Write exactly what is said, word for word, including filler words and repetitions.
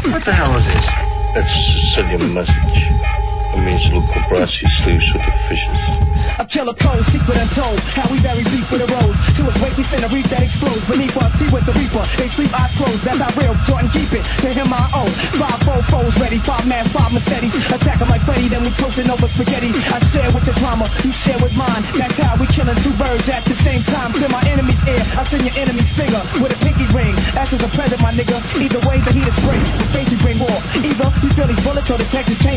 What the hell is this? That's Sicilian message. It means Luca Brasi sleeps with the fishes. A killer pose, secret untold. How we bury beef with a rose. To his wake, we send a reef that explodes. Beneath us, see with the reaper. They sleep, eyes closed. That's how real. Jordan, keep it. To him, I owe. Five four foes ready. Five man, five Mercedes. Attack him like Freddy, then we toasting over spaghetti. I share with your drama, you share with mine. That's how we killing two birds at the same time. Clear my enemy's ear. I send your enemy's finger with a pinky ring. That's as a present, my nigga. Either way, the heat is break. The face is bring war. Either you feel these bullets or the Texas